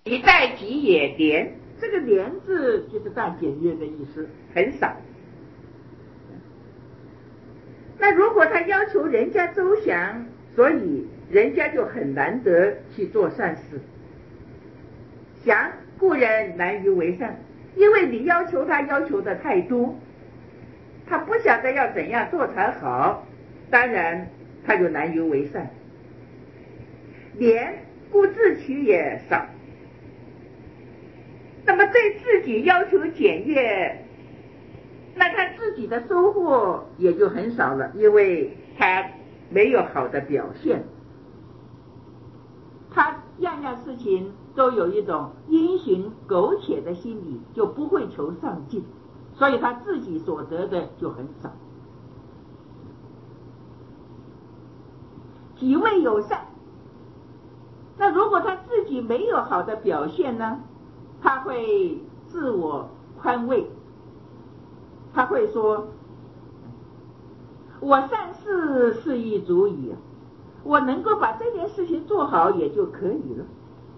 以待己也廉，这个廉字就是大简约的意思，很少。那如果他要求人家周详，所以人家就很难得去做善事。详故人难于为善，因为你要求他要求的太多，他不晓得要怎样做才好，当然他就难于为善。廉故自取也少，那么对自己要求简约，那他自己的收获也就很少了，因为他没有好的表现，他样样事情都有一种因循苟且的心理，就不会求上进，所以他自己所得的就很少。己未有善，那如果他自己没有好的表现呢，他会自我宽慰，他会说我善事是亦足矣，我能够把这件事情做好也就可以了。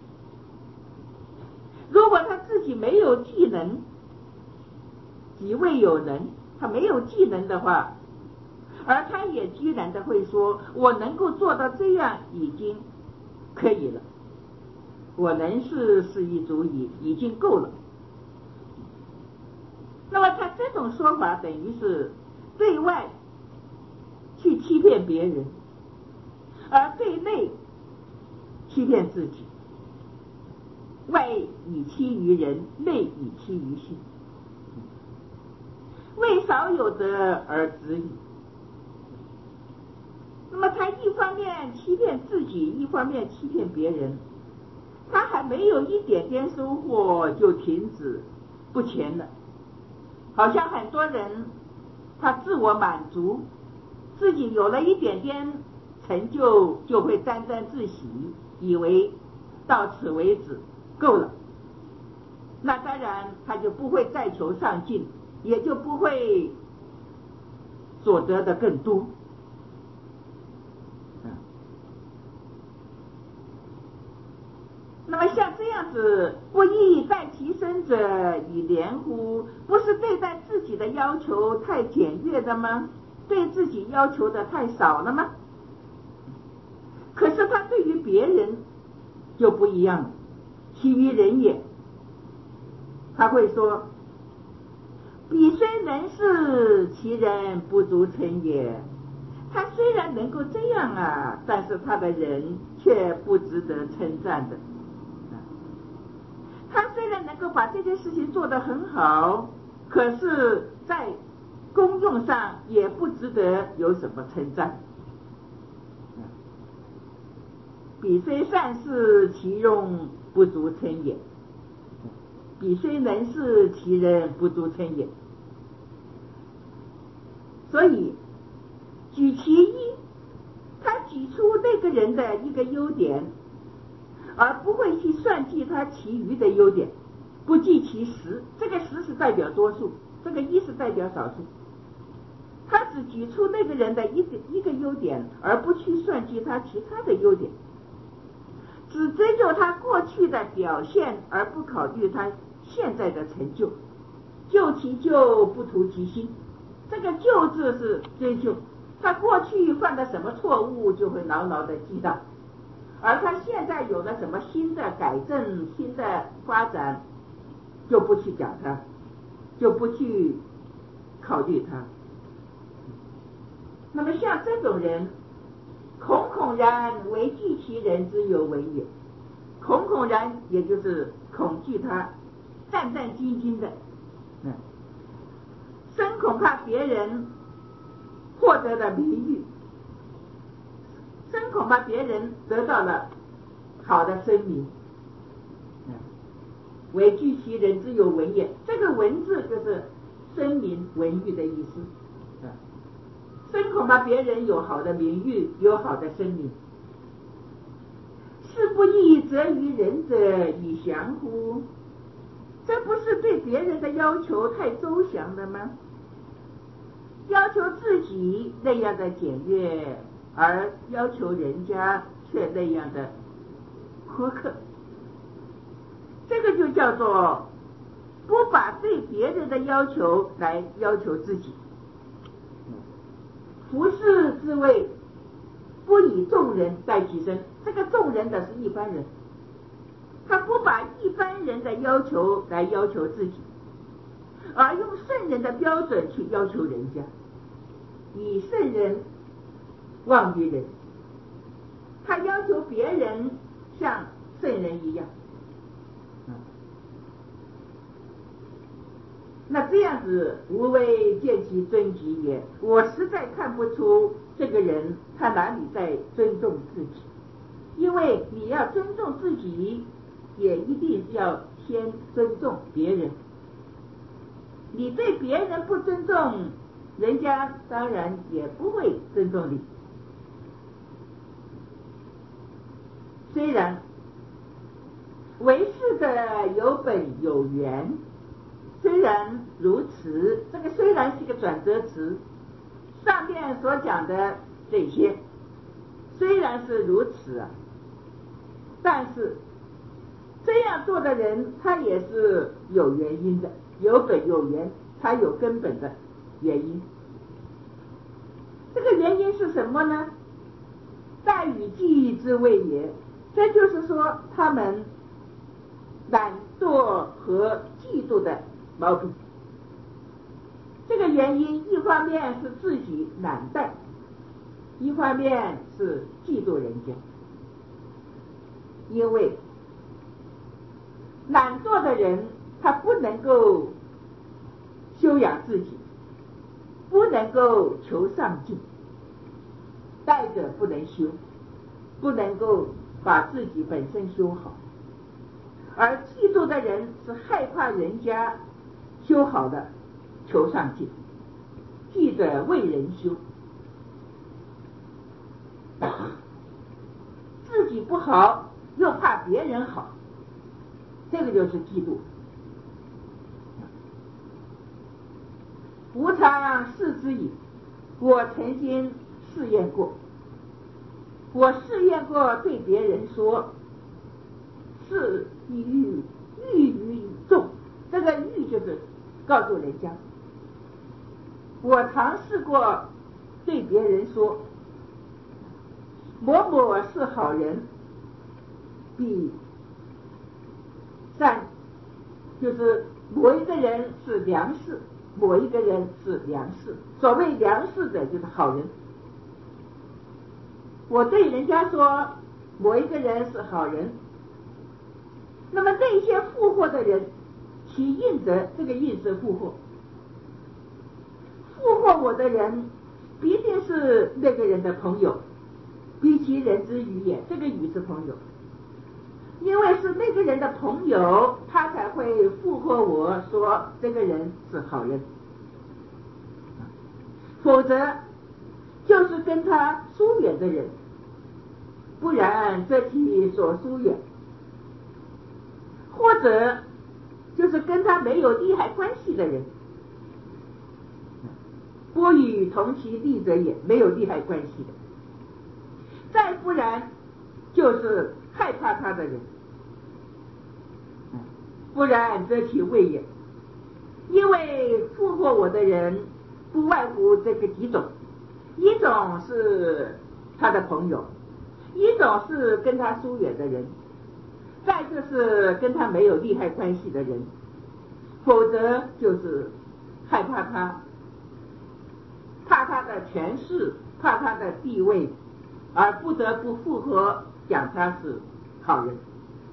如果他自己没有技能，己未有能，他没有技能的话，而他也居然的会说我能够做到这样已经可以了，我能事是亦足矣，已经够了。那么他这种说法等于是对外去欺骗别人，而对内欺骗自己，外以欺于人，内以欺于心，为少有得而止矣。那么他一方面欺骗自己，一方面欺骗别人，他还没有一点点收获就停止不前了。好像很多人他自我满足，自己有了一点点成就就会沾沾自喜，以为到此为止够了，那当然他就不会再求上进，也就不会所得的更多。那么像这样子不义待其身者以廉乎，不是对待自己的要求太简略的吗？对自己要求的太少了吗？可是他对于别人就不一样了，其于人也，他会说彼虽能事，其人不足称也。他虽然能够这样啊，但是他的人却不值得称赞的。他虽然能够把这件事情做得很好，可是在功用上也不值得有什么称赞。彼虽善事，其用不足称也。彼虽能事，其人不足称也。所以举其一，他举出那个人的一个优点，而不会去算计他其余的优点，不计其十，这个十是代表多数，这个一是代表少数。他只举出那个人的一个优点，而不去算计他其他的优点，只追究他过去的表现，而不考虑他现在的成就，究其咎，不图其心。这个咎字是追究，他过去犯的什么错误就会牢牢的记到，而他现在有了什么新的改正、新的发展，就不去讲他，就不去考虑他。那么像这种人，恐恐然为惧其人之有为也。恐恐然也就是恐惧他，战战兢兢的，深恐怕别人获得了名誉，深恐怕别人得到了好的声名。为惧其人之有闻也，这个文字就是声名闻誉的意思。深恐怕别人有好的名誉，有好的声名。是不义则于人者以详乎？这不是对别人的要求太周详了吗？要求自己那样的简略，而要求人家却那样的苛刻。 就叫做不把对别人的要求来要求自己。服侍之位，不以众人待其身，这个众人的是一般人，他不把一般人的要求来要求自己，而用圣人的标准去要求人家，以圣人忘于人，他要求别人像圣人一样。那这样子无为见其尊己也，我实在看不出这个人他哪里在尊重自己。因为你要尊重自己，也一定要先尊重别人。你对别人不尊重，人家当然也不会尊重你。虽然为是的有本有源，虽然如此，这个虽然是个转折词，上面所讲的这些虽然是如此啊，但是这样做的人他也是有原因的，有本有源，他有根本的原因。这个原因是什么呢？待与忌之谓也，这就是说他们懒惰和嫉妒的毛病。这个原因一方面是自己懒怠，一方面是嫉妒人家。因为懒惰的人他不能够修养自己，不能够求上进，怠者不能修，不能够把自己本身修好。而嫉妒的人是害怕人家修好的，求上进，忌者为人修，自己不好又怕别人好，这个就是嫉妒。吾常视之矣，我曾经试验过，我试验过对别人说，是欲于众，这个欲就是告诉人家，我尝试过对别人说，某某是好人，比善，就是某一个人是良士，某一个人是良士。所谓良士的就是好人。我对人家说某一个人是好人，那么这些附和的人，其应者，这个应是附和，附和我的人必定是那个人的朋友，逼其人之语也，这个语是朋友，因为是那个人的朋友，他才会附和我说这个人是好人，否则就是跟他疏远的人，不然则其所疏远，或者就是跟他没有利害关系的人，波与同其利者也，没有利害关系的，再不然就是害怕他的人，不然则其畏也。因为附和我的人不外乎这个几种，一种是他的朋友，一种是跟他疏远的人，再就是跟他没有利害关系的人，否则就是害怕他，怕他的权势，怕他的地位，而不得不附和讲他是好人。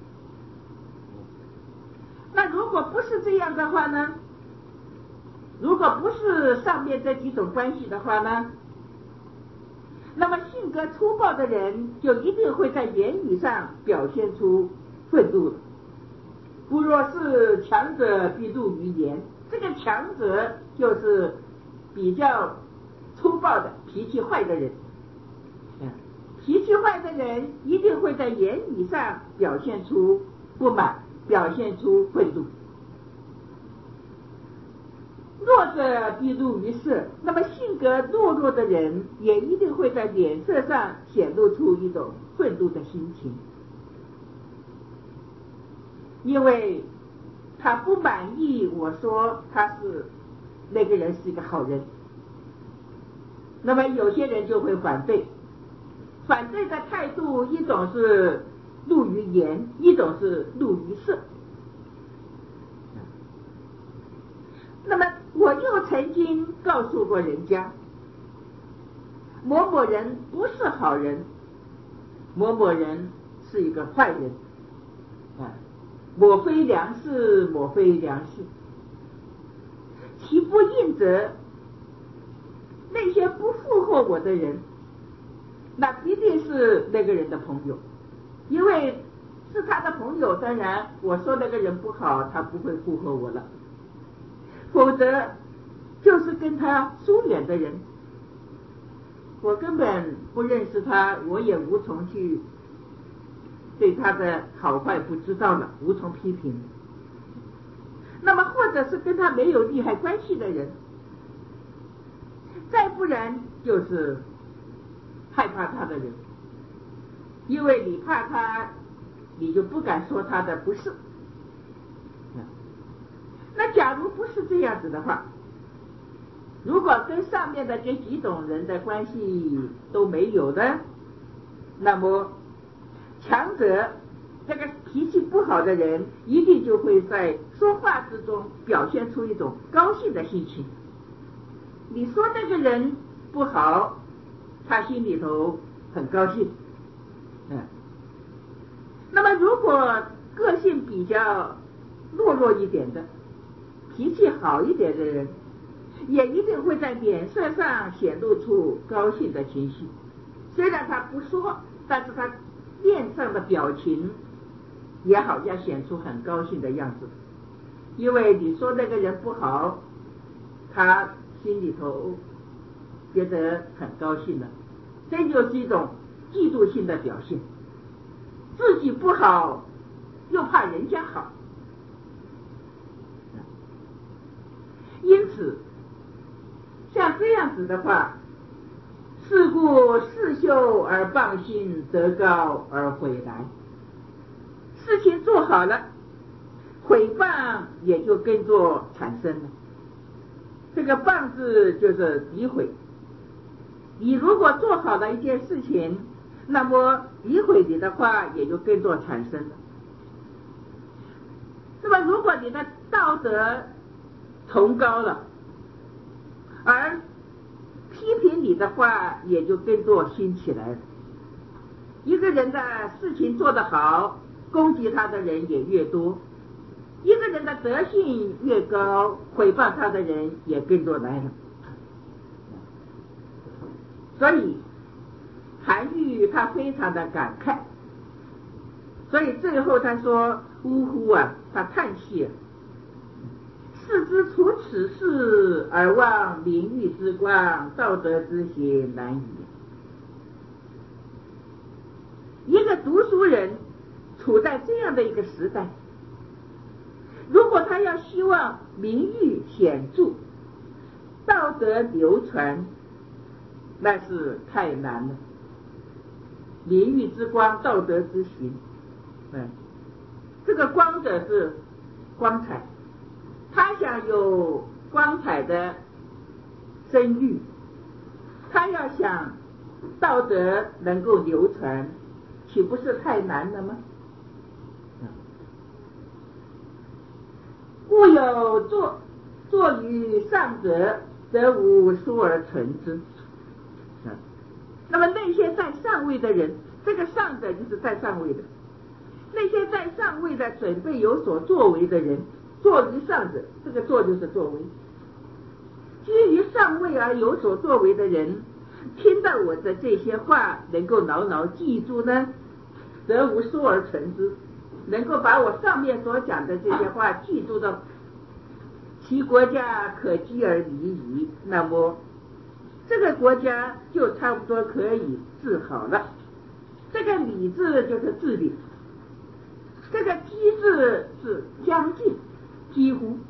那如果不是这样的话呢？如果不是上面这几种关系的话呢，那么性格粗暴的人就一定会在言语上表现出愤怒了。不若是强者必入于言，这个强者就是比较粗暴的脾气坏的人，脾气坏的人一定会在言语上表现出不满，表现出愤怒。弱者必入于色，那么性格懦弱的人也一定会在脸色上显露出一种愤怒的心情。因为他不满意我说那个人是一个好人，那么有些人就会反对的态度，一种是怒于言，一种是怒于色。那么我又曾经告诉过人家，某某人不是好人，某某人是一个坏人，某非良士，某非良士。其不应则，那些不附和我的人，那必定是那个人的朋友，因为是他的朋友，当然我说那个人不好，他不会附和我了，否则就是跟他疏远的人，我根本不认识他，我也无从去对他的好坏不知道了，无从批评。那么或者是跟他没有利害关系的人，再不然就是害怕他的人，因为你怕他，你就不敢说他的不是。那假如不是这样子的话，如果跟上面的这几种人的关系都没有的，那么强者这个脾气不好的人一定就会在说话之中表现出一种高兴的心情。你说那个人不好，他心里头很高兴。那么如果个性比较懦弱一点的，脾气好一点的人，也一定会在脸色上显露出高兴的情绪，虽然他不说，但是他面上的表情也好像显出很高兴的样子，因为你说那个人不好，他心里头觉得很高兴了，这就是一种嫉妒性的表现，自己不好又怕人家好。因此像这样子的话，是故事修而谤信，德高而毁来。事情做好了，毁谤也就跟着产生了。这个谤字就是诋毁，你如果做好了一件事情，那么诋毁你的话也就跟着产生了。那么如果你的道德崇高了，而批评你的话也就跟着兴起来了。一个人的事情做得好，攻击他的人也越多，一个人的德性越高，毁谤他的人也跟着来了。所以韩愈他非常的感慨，所以最后他说呜呼啊，他叹息了，士之处此事而忘名誉之光，道德之行难矣。一个读书人处在这样的一个时代，如果他要希望名誉显著，道德流传，那是太难了。名誉之光，道德之行，这个光者是光彩，他想有光彩的声誉，他要想道德能够流传，岂不是太难了吗？故有作于上者，则无疏而存之。那么那些在上位的人，这个上者就是在上位的，那些在上位的准备有所作为的人，作于上者，这个作就是作为，基于上位而有所作为的人，听到我的这些话能够牢牢记住呢，则无疏而存之，能够把我上面所讲的这些话记住的，其国家可居而离矣。那么这个国家就差不多可以治好了。这个理字就是治理，这个机字是将近，几乎。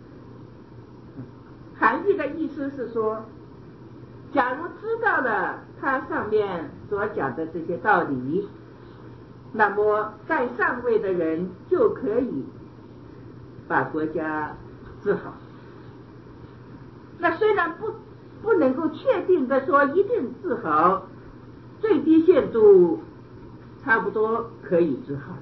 韩愈的意思是说，假如知道了他上面所讲的这些道理，那么在上位的人就可以把国家治好。那虽然不能够确定的说一定治好，最低限度差不多可以治好。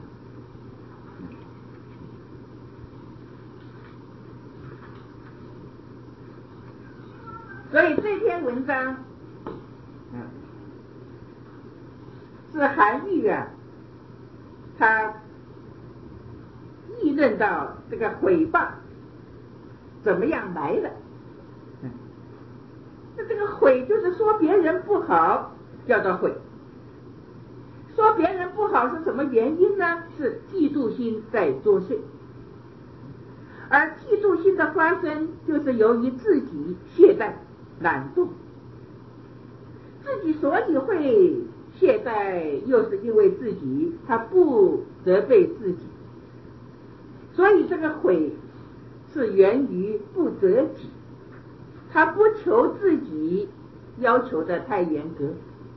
所以这篇文章是韩愈啊，他议论到这个毁谤怎么样来的。那这个毁就是说别人不好，叫做毁。说别人不好是什么原因呢？是嫉妒心在作祟。而嫉妒心的发生，就是由于自己懈怠懒惰，自己所以会懈怠，又是因为自己他不责备自己，所以这个悔是源于不责己，他不求自己要求的太严格。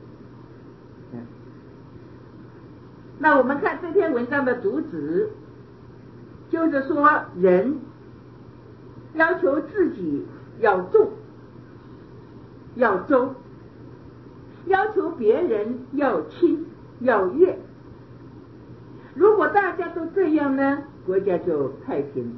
那我们看这篇文章的主旨，就是说人要求自己要重要周，要求别人要轻要悦。如果大家都这样呢，国家就太平。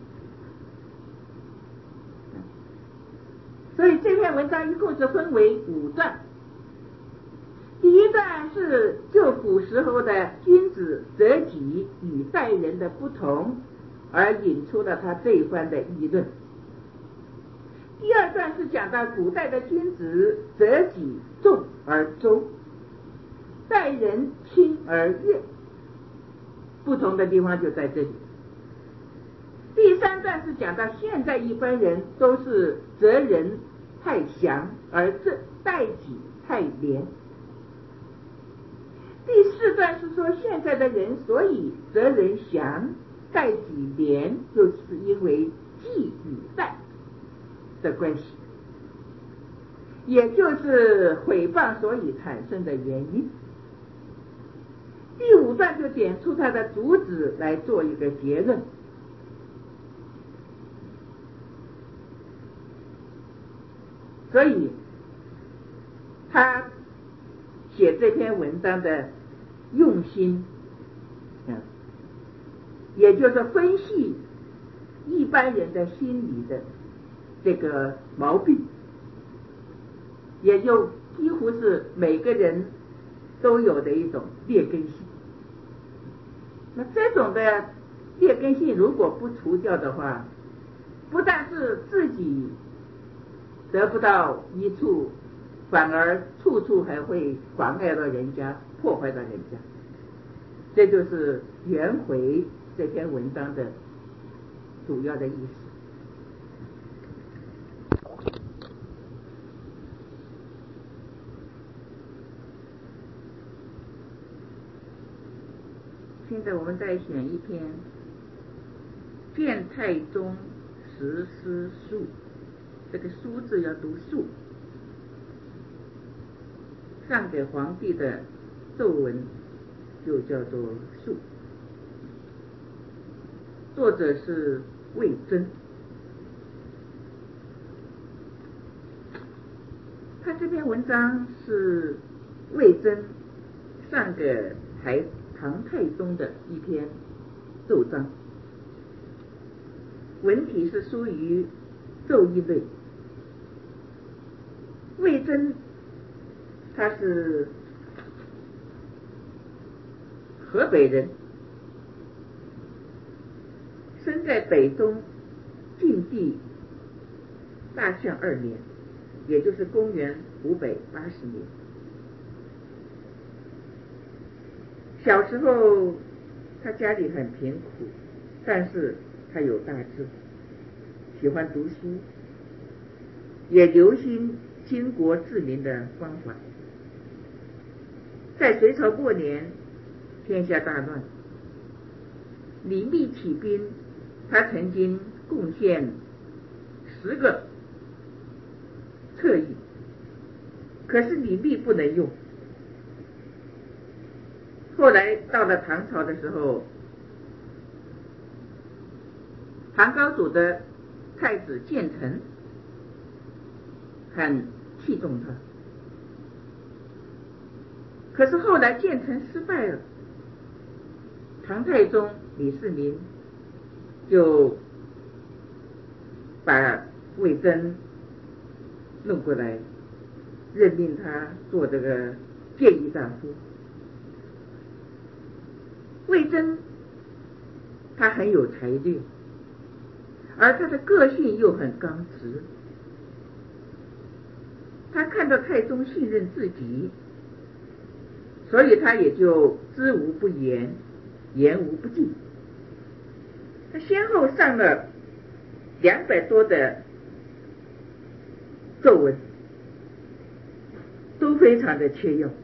所以这篇文章一共是分为5段。第一段是就古时候的君子择己与待人的不同，而引出了他这一番的议论。第二段是讲到古代的君子择己重而周，待人轻而悦，不同的地方就在这里。第三段是讲到现在一般人都是择人太详，而待己太廉。第4段是说现在的人所以择人详待己廉，就是因为忌与待的关系，也就是毁谤所以产生的原因。第5段就点出它的主旨来做一个结论。所以他写这篇文章的用心，也就是分析一般人的心理的这个毛病，也就几乎是每个人都有的一种劣根性。那这种的劣根性如果不除掉的话，不但是自己得不到益处，反而处处还会妨碍到人家，破坏到人家。这就是圆回这篇文章的主要的意思。现在我们再选一篇《谏太宗实施述》，这个书字要读述，上给皇帝的奏文就叫做述，作者是魏征。他这篇文章是魏征上给唐太宗的一篇奏章，文体是属于奏议类。魏征他是河北人，生在北宗晋帝大象2年，也就是公元580年。小时候他家里很贫苦，但是他有大志，喜欢读书，也留心经国治民的方法。在隋朝末年，天下大乱，李密起兵，他曾经贡献10个策议，可是李密不能用。后来到了唐朝的时候， 唐高祖的太子建成很器重他，可是后来建成失败了，唐太宗李世民就把魏征弄过来，任命他做这个谏议大夫。魏征他很有才略，而他的个性又很刚直，他看到太宗信任自己，所以他也就知无不言，言无不尽。他先后上了200多的奏文，都非常的切要。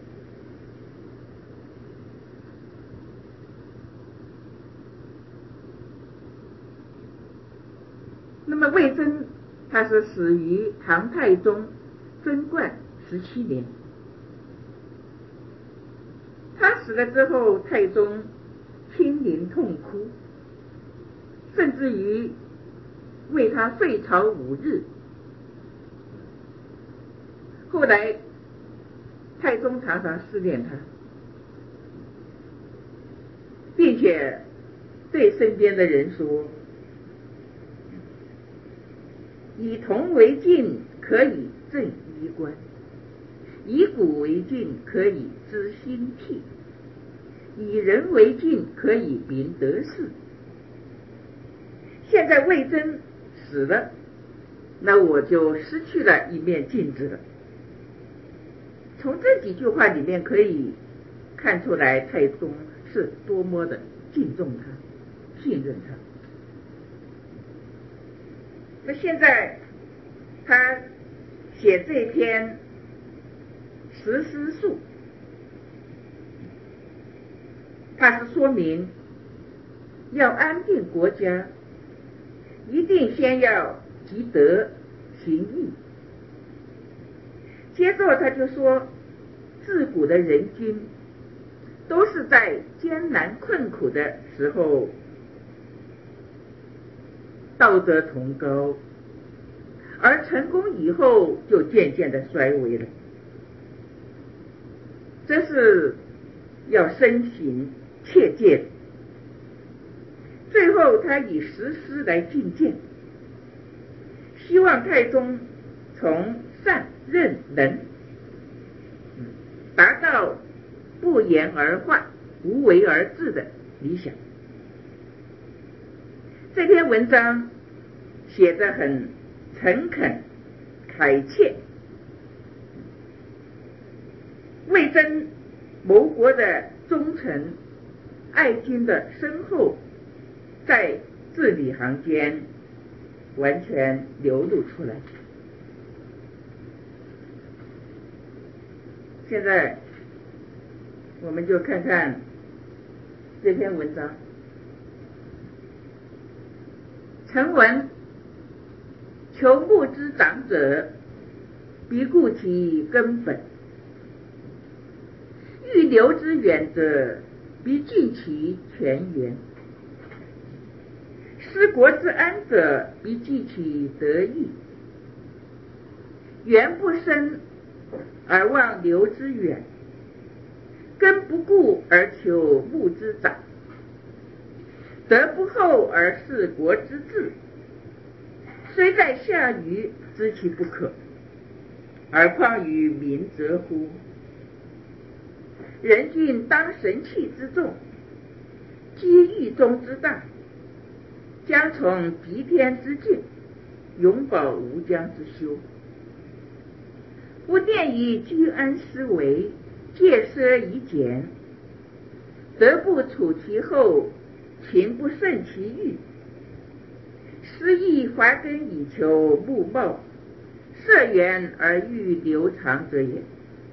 那么魏征他是死于唐太宗贞观17年，他死了之后，太宗亲临痛哭，甚至于为他废朝5日。后来太宗常常思念他，并且对身边的人说，以铜为镜，可以正衣冠；以古为镜，可以知兴替；以人为镜，可以明得失。现在魏征死了，那我就失去了一面镜子了。从这几句话里面可以看出来，太宗是多么的敬重他，信任他。那现在他写这篇十诗赋，他是说明要安定国家，一定先要积德行义。接着他就说，自古的人君都是在艰难困苦的时候道德崇高，而成功以后就渐渐的衰微了。这是要深省切戒的。最后他以10诗来进谏，希望太宗从善任能，达到不言而化，无为而治的理想。这篇文章写得很诚恳恳切，魏征谋国的忠诚爱君的深厚，在字里行间完全流露出来。现在我们就看看这篇文章。臣闻求木之长者，必固其根本；欲留之远者，必尽其泉源；思国之安者，必济其德益。源不深而望流之远，根不固而求木之长，德不厚而事国之治。虽在下愚，知其不可，而况于民则乎？人君当神器之重，积狱中之大，将从极天之境，永保无疆之修。不奠以居安思危，戒奢以俭，德不处其后，情不胜其欲。思亦华根以求木茂，涉源而欲流长者也。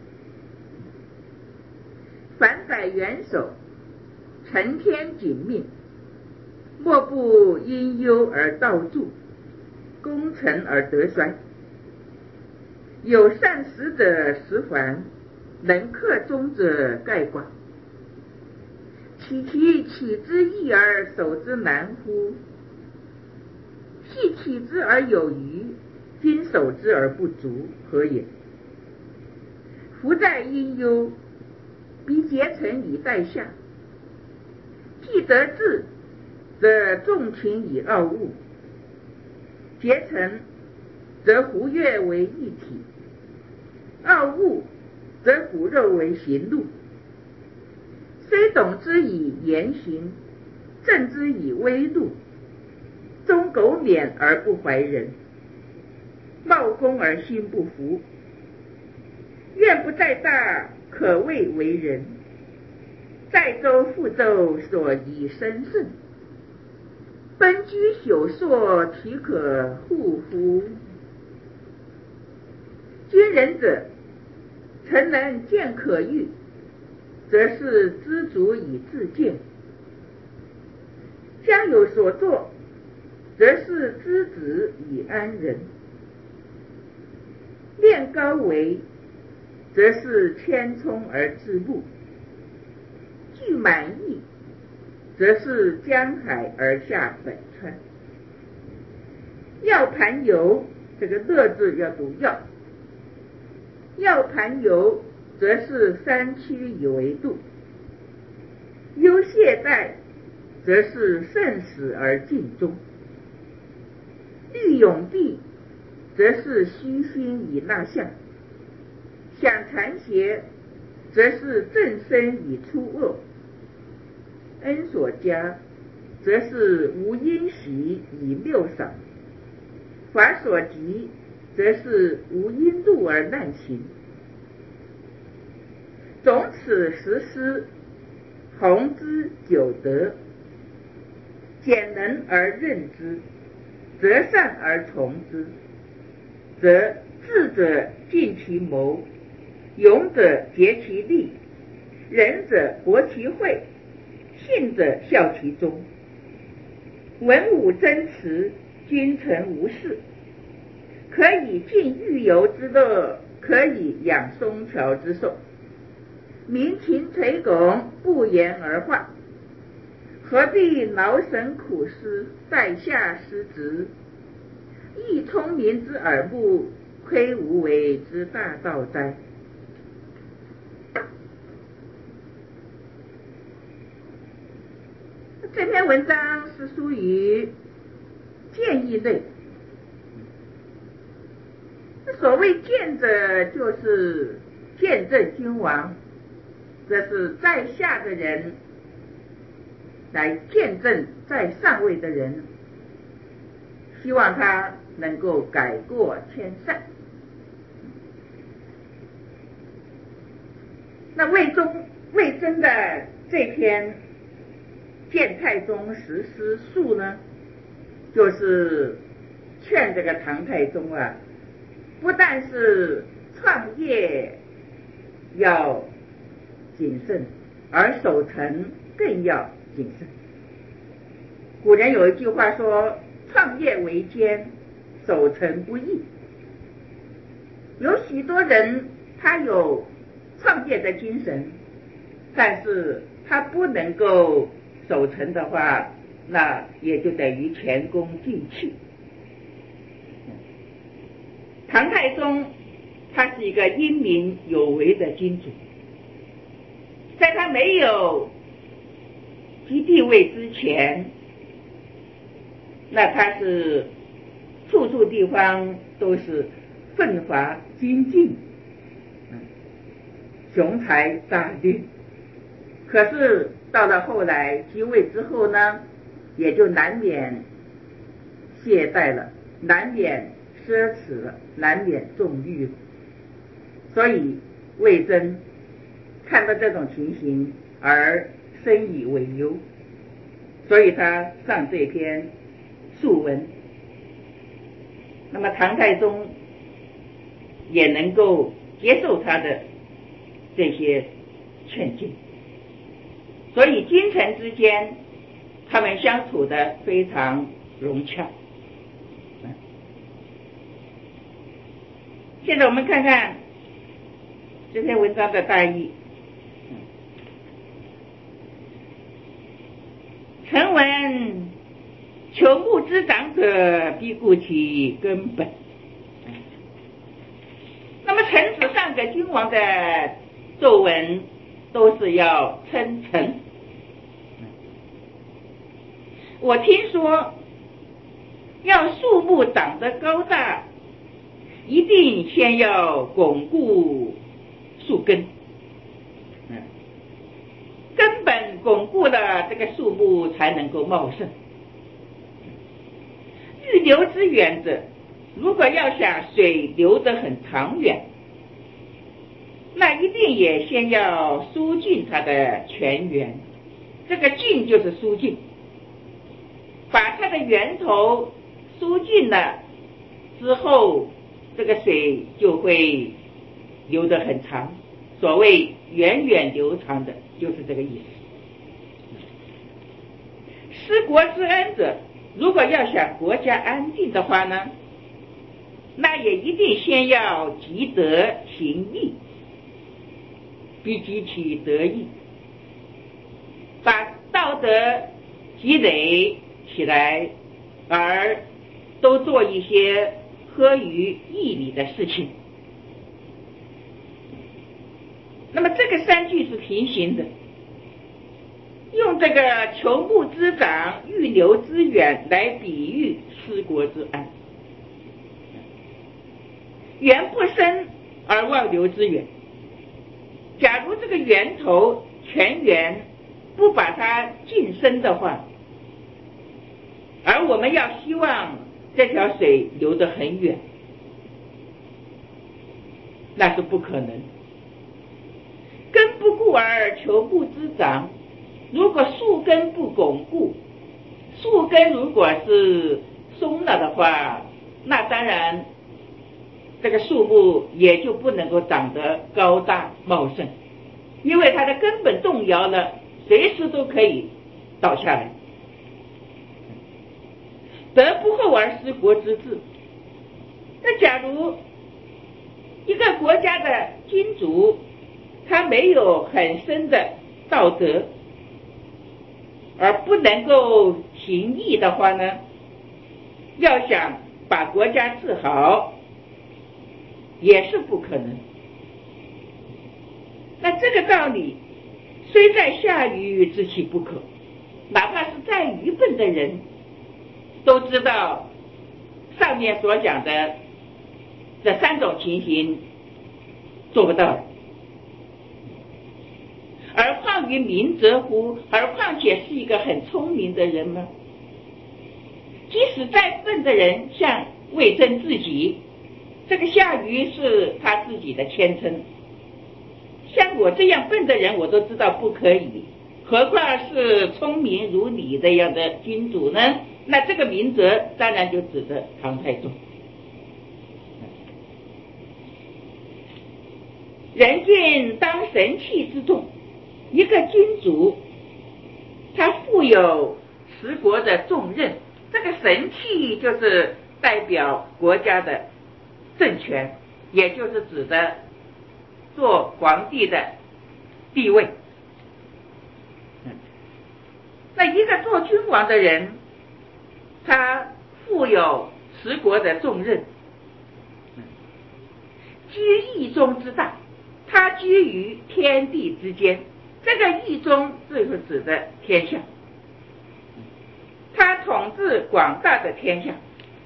凡载元首，承天谨命，莫不因忧而道助，功成而得衰。有善始者十还，能克终者盖寡。岂其起之易而守之难乎？ 之而有余，君守之而不足，何也？夫在阴忧，彼结成以待下。既得志，则重情以傲物；结成，则胡越为一体；傲物，则骨肉为行路。虽懂之以言行，正之以威度，终苟免而不怀人，冒功而心不服。愿不在大，可谓为人；在周覆周，所以生胜。奔居朽硕，岂可护乎？君人者，诚能见可欲，则是知足以自见；将有所作，则是知止以安人。恋高为，则是谦聪而知步；具满意，则是江海而下本川。要盘游，这个乐字要读要。要盘游，则是三七以为度；忧懈怠，则是慎始而尽终；虑永地，则是虚心以纳下；想残邪，则是正身以出恶；恩所加，则是无因喜以谬赏；法所及，则是无因度而难行。总此实施，弘之久德；简能而任之，择善而从之，则智者尽其谋，勇者竭其力，仁者博其慧，信者效其忠。文武争持，君臣无事，可以尽御游之乐，可以养松桥之寿。民情垂拱，不言而化，何必劳神苦思，在下失职？益聪明之耳目，窥无为之大道哉！这篇文章是属于谏议类。所谓谏者，就是见证君王，这是在下的人来见证在上位的人，希望他能够改过迁善。那魏征的这篇谏太宗实施术呢，就是劝这个唐太宗啊，不但是创业要谨慎，而守成更要谨慎。古人有一句话说，创业维艰，守成不易。有许多人他有创业的精神，但是他不能够守成的话，那也就等于前功尽弃。唐太宗他是一个英明有为的君主，在他没有及帝位之前，那他是处处地方都是奋发精进，雄才大略。可是到了后来即位之后呢，也就难免懈怠了，难免奢侈了，难免纵欲了。所以魏征看到这种情形而深以为忧，所以他上这篇述文。那么唐太宗也能够接受他的这些劝诫，所以君臣之间他们相处得非常融洽。现在我们看看这篇文章的大意。臣闻求木之长者，必固其根本。那么臣子上给君王的奏文都是要称臣。我听说要树木长得高大，一定先要巩固树根，根本巩固了，这个树木才能够茂盛。欲流之源者，如果要想水流得很长远，那一定也先要疏浚它的泉源，这个浚就是疏浚，把它的源头疏浚了之后，这个水就会流得很长，所谓源远流长的就是这个意思。施国之恩者，如果要想国家安定的话呢，那也一定先要积德行义，必积其德义，把道德积累起来，而都做一些合于义理的事情。那么这个三句是平行的，用这个求木之长，欲流之源来比喻施国之安。源不深而忘流之源，假如这个源头泉源不把它浸深的话，而我们要希望这条水流得很远，那是不可能。根不固而求木之长，如果树根不巩固，树根如果是松了的话，那当然这个树木也就不能够长得高大茂盛，因为它的根本动摇了，随时都可以倒下来。德不厚而失国之治，那假如一个国家的君主他没有很深的道德，而不能够行义的话呢，要想把国家治好也是不可能。那这个道理虽在下愚知其不可，哪怕是再愚笨的人都知道上面所讲的这三种情形做不到。而况于明哲乎？而况且是一个很聪明的人吗？即使再笨的人，像魏征自己，这个夏禹是他自己的谦称，像我这样笨的人我都知道不可以，何况是聪明如你这样的君主呢？那这个明哲当然就指的唐太宗。人尽当神器之重，一个君主他负有持国的重任，这个神器就是代表国家的政权，也就是指的做皇帝的地位。那一个做君王的人，他负有持国的重任，居义中之大，他居于天地之间，这个义中就是指的天下，他统治广大的天下，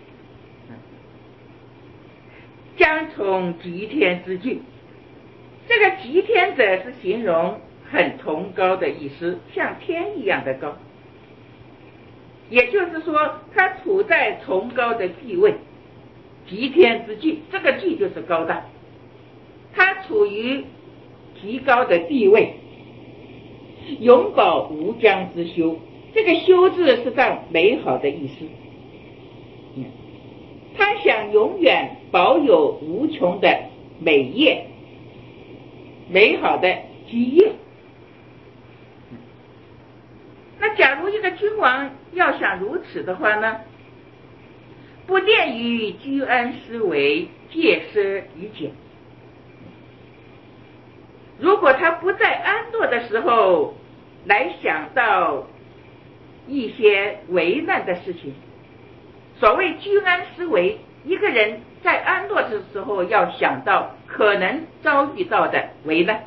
将从极天之境。这个极天者是形容很崇高的意思，像天一样的高，也就是说他处在崇高的地位，极天之境，这个境就是高大，他处于极高的地位，永保无疆之修，这个修字是当美好的意思，他想永远保有无穷的美业，美好的基业。那假如一个君王要想如此的话呢，不恋于居安思危，戒奢以俭。如果他不在安乐的时候来想到一些为难的事情， 所谓居安思危，一个人在安乐的时候要想到可能遭遇到的危难。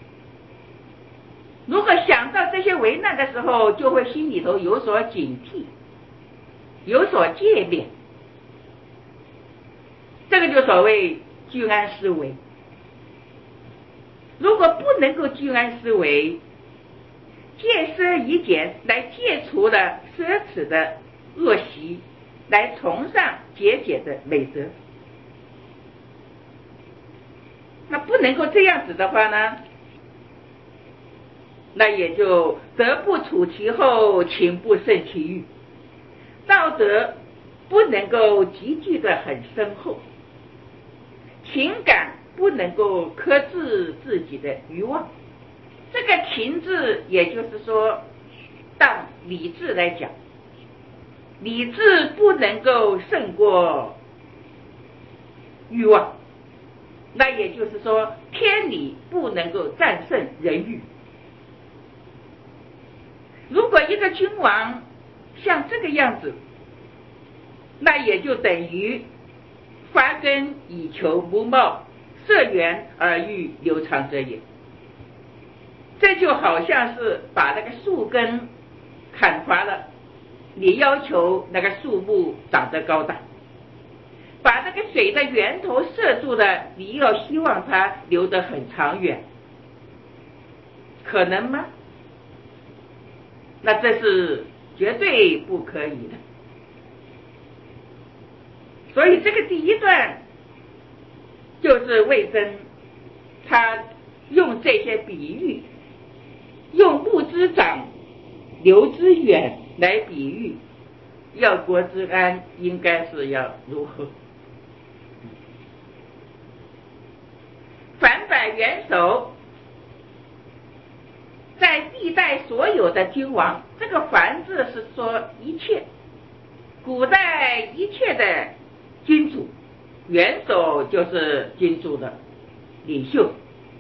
如果想到这些危难的时候，就会心里头有所警惕，有所戒备，这个就所谓居安思危。如果不能够居安思危，戒奢宜俭，来戒除了奢侈的恶习，来崇尚节俭的美德，那不能够这样子的话呢，那也就德不处其厚，情不胜其欲，道德不能够集聚的很深厚，情感不能够克制自己的欲望。这个情字也就是说当理智来讲，理智不能够胜过欲望，那也就是说天理不能够战胜人欲。如果一个君王像这个样子，那也就等于发根以求不茂，涉源而欲流长者也。这就好像是把那个树根砍伐了，你要求那个树木长得高大，把那个水的源头塞住了，你要希望它流得很长远，可能吗？那这是绝对不可以的。所以这个第一段就是魏征他用这些比喻，用木之长流之远来比喻要国之安应该是要如何。凡百元首，在历代所有的君王，这个凡字是说一切，古代一切的君主，元首就是君主的领袖，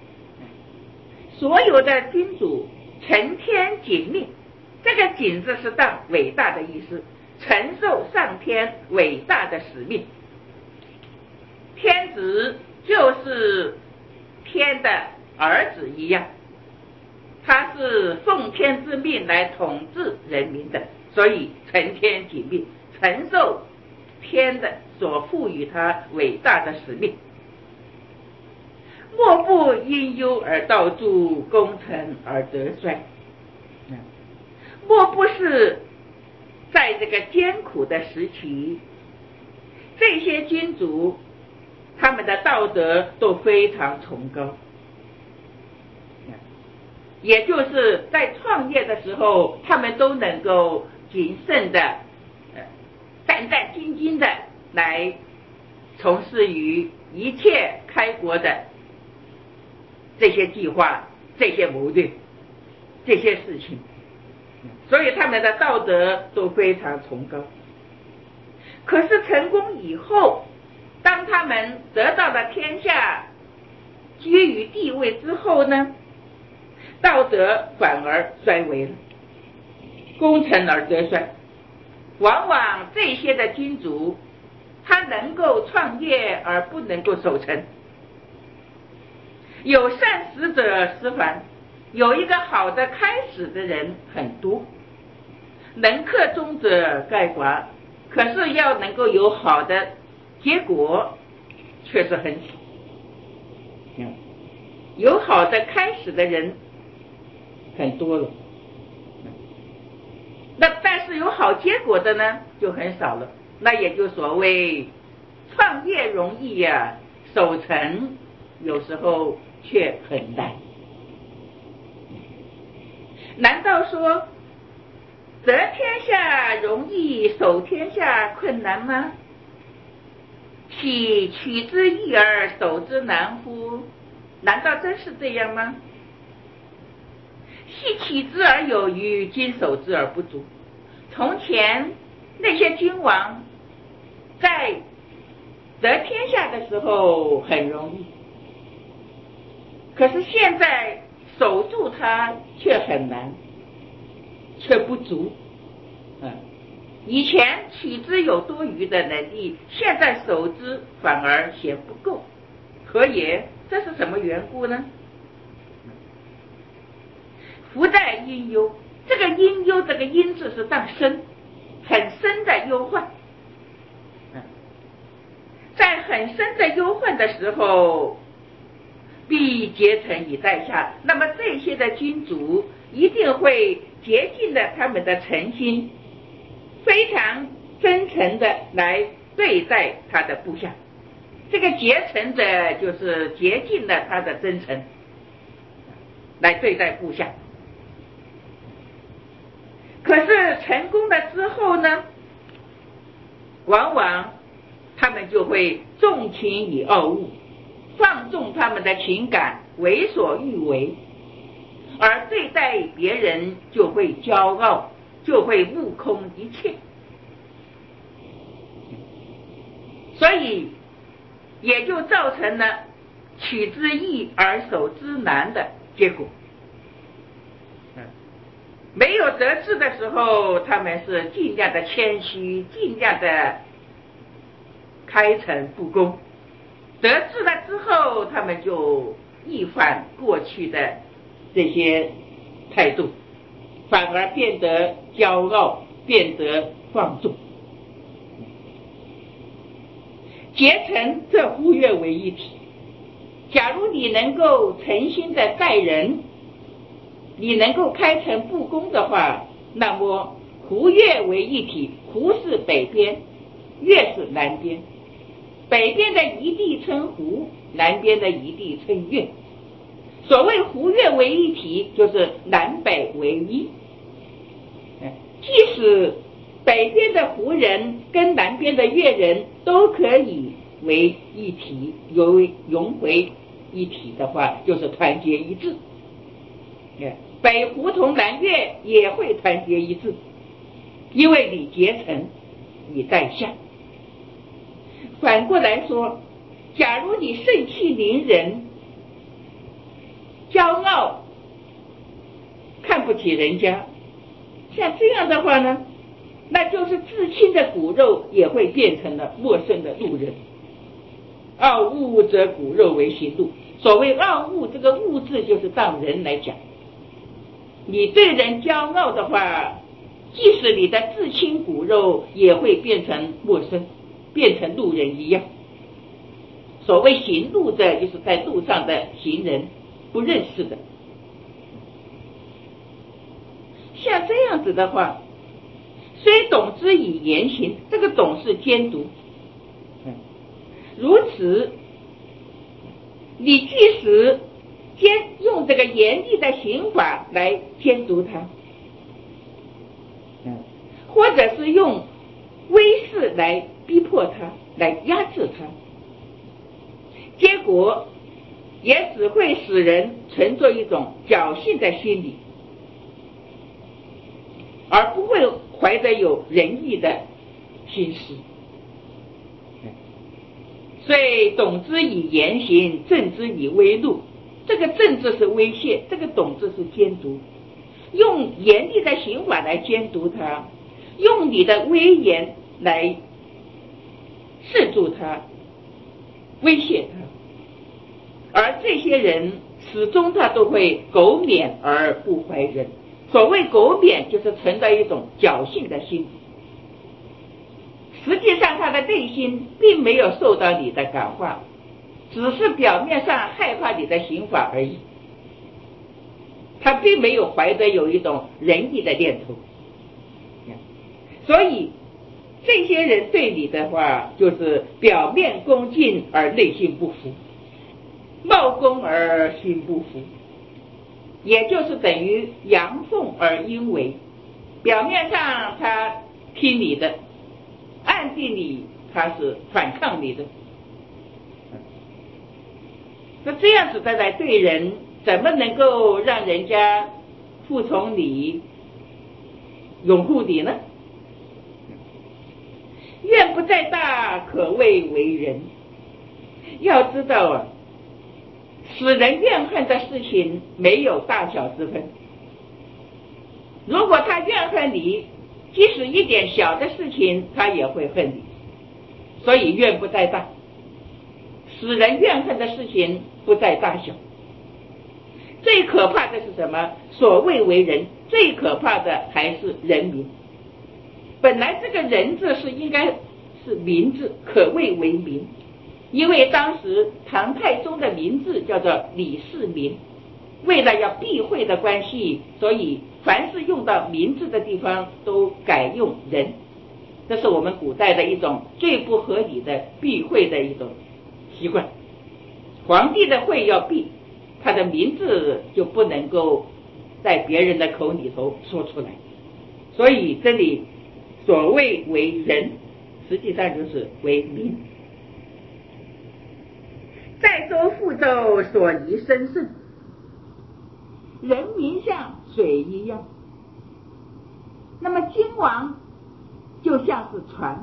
所有的君主承天谨命，这个谨字是当伟大的意思，承受上天伟大的使命。天子就是天的儿子一样，他是奉天之命来统治人民的，所以承天谨命，承受天的所赋予他伟大的使命。莫不因忧而道助，功成而德衰。莫不是在这个艰苦的时期，这些君主他们的道德都非常崇高，也就是在创业的时候，他们都能够谨慎的战战兢兢的来从事于一切开国的这些计划、这些谋略、这些事情，所以他们的道德都非常崇高。可是成功以后，当他们得到了天下，居于地位之后呢，道德反而衰微了，功成而德衰。往往这些的君主，他能够创业而不能够守成。有善始者十繁，有一个好的开始的人很多，能克终者盖寡，可是要能够有好的结果却是很少。有好的开始的人很多了，那但是有好结果的呢就很少了。那也就所谓创业容易呀，守成有时候却很难。难道说得天下容易，守天下困难吗？岂取之易而守之难乎？难道真是这样吗？昔取之而有余，今守之而不足。从前那些君王在得天下的时候很容易，可是现在守住它却很难，却不足。 以前取之有多余的能力，现在守之反而嫌不够，何也？这是什么缘故呢？福在阴忧，这个阴忧，这个阴字是当深，很深的忧患。在很深的忧患的时候，必竭诚以待下。那么这些的君主一定会竭尽了他们的诚心，非常真诚的来对待他的部下。这个竭诚者就是竭尽了他的真诚来对待部下。可是成功了之后呢，往往他们就会纵情以傲物，放纵他们的情感，为所欲为，而对待别人就会骄傲，就会目空一切，所以也就造成了取之易而守之难的结果。没有得志的时候，他们是尽量的谦虚，尽量的开诚布公；得志了之后，他们就一反过去的这些态度，反而变得骄傲，变得放纵。结成这忽略为一体。假如你能够诚心的待人，你能够开诚布公的话，那么胡越为一体，胡是北边，越是南边，北边的一地称胡，南边的一地称越。所谓胡越为一体，就是南北为一。即使北边的胡人跟南边的越人都可以为一体，融为一体的话，就是团结一致。北胡同南越也会团结一致，因为你结诚以待下。反过来说，假如你盛气凌人，骄傲，看不起人家，像这样的话呢，那就是至亲的骨肉也会变成了陌生的路人。傲物则骨肉为行路。所谓傲物，这个物字就是当人来讲，你对人骄傲的话，即使你的至亲骨肉也会变成陌生，变成路人一样。所谓行路者，就是在路上的行人，不认识的。像这样子的话，虽懂之以言行，这个懂是监督。如此，你即使用这个严厉的刑法来监督他，或者是用威势来逼迫他，来压制他，结果也只会使人存着一种侥幸的心理，而不会怀着有仁义的心思。所以懂之以言行，正之以威怒。这个正字是威胁，这个懂字是监督。用严厉的刑法来监督他，用你的威严来制住他，威胁他。而这些人始终他都会苟免而不怀仁。所谓苟免，就是存在一种侥幸的心理，实际上他的内心并没有受到你的感化，只是表面上害怕你的刑法而已，他并没有怀着有一种仁义的念头。所以这些人对你的话，就是表面恭敬而内心不服，冒功而心不服，也就是等于阳奉而阴违。表面上他听你的，暗地里他是反抗你的。那这样子的来对人，怎么能够让人家服从你、拥护你呢？怨不在大，可谓为人。要知道啊，使人怨恨的事情没有大小之分。如果他怨恨你， 即使一点小的事情他也会恨你，所以怨不在大，使人怨恨的事情不在大小。最可怕的是什么？所谓为人，最可怕的还是人民。本来这个人字是应该是民字，可谓为民，因为当时唐太宗的名字叫做李世民，为了要避讳的关系，所以凡是用到名字的地方都改用人，这是我们古代的一种最不合理的避讳的一种习惯。皇帝的讳要避，他的名字就不能够在别人的口里头说出来，所以这里所谓为人，实际上就是为民。载舟覆舟，所宜深慎。人民像水一样，那么君王就像是船，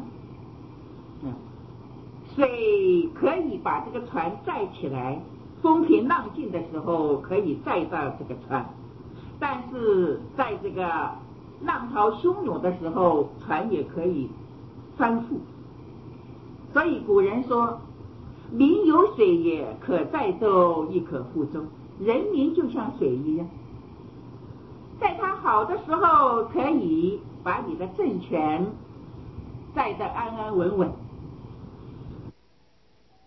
水可以把这个船载起来，风平浪静的时候可以载到这个船，但是在这个浪涛汹涌的时候，船也可以翻覆。所以古人说，民有水也，可载舟，亦可覆舟。人民就像水一样，在它好的时候可以把你的政权载得安安稳稳，